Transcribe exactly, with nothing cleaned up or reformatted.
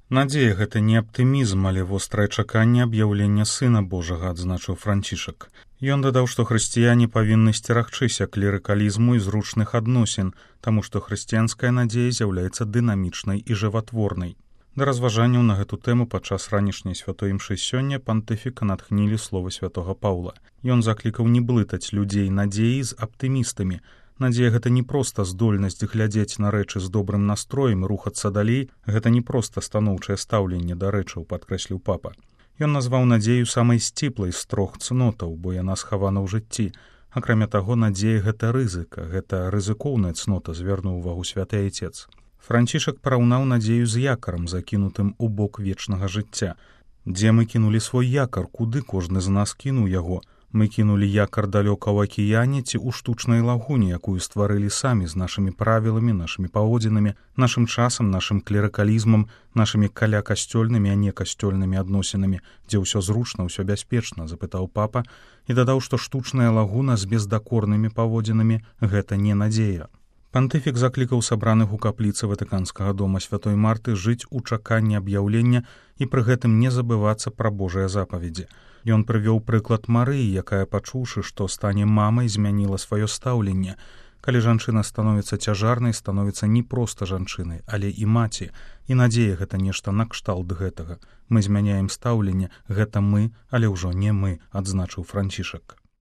Надзея гэта не аптымізм, але вострае чаканне аб'яўлення Сына Божага, адзначыў Францішак. Ён дадаў, што хрысціяне павінны сцерагчыся клерыкалізму і зручных адносін, таму што хрысціянская надзея з'яўляецца дынамічнай і жыватворнай. Да разважанняў на гэту тэму падчас ранішняй святой імшы сёння пантыфіка натхнілі словы святога Паўла. Ён заклікаў не блытаць людзей надзеі з аптымістамі. Надзея гэта не проста здольнасць глядзець на рэчы з добрым настроем, рухацца далей, гэта не проста станоўчае стаўленне да рэчаў, падкрэсліў папа. Ён назваў надзею самай сціплай з трох цнотаў, бо яна схавана ў жыцці. Акрамя таго, надзея гэта рызыка, гэта рызыкоўная цнота, звярнуў увагу святы айцец. Францішак параўнаў надзею з якарам, закінутым у бок вечнага жыцця. Дзе мы кінулі свой якар, куды кожны з нас кінуў яго? Мы кінулі якар далёка ў акіяне ці ў штучнай лагуне, якую стварылі самі з нашымі правіламі, нашымі паводзінамі, нашым часам, нашым клерыкалізмам, нашымі калякасцёльнымі, а не касцёльнымі адносінамі, дзе ўсё зручна, ўсё бяспечна, запытаў папа і дадаў, што штучная лагуна з бездакорнымі паводзінамі гэта не надзея. Пантыфік заклікаў сабраных у капліцы Ватыканскага дома святой Марты жыць у чаканні аб'яўлення і пры гэтым не забывацца пра Божыя запаведзі. Ён прывёў прыклад Марыі, якая, пачуўшы, што стане мамай, змяніла сваё стаўленне. Калі жанчына становіцца цяжарнай, становіцца не проста жанчынай, але і маці. І надзея гэта нешта накшталт гэтага. Мы змяняем стаўленне, гэта мы, але ўжо не мы, адзначыў Францішак.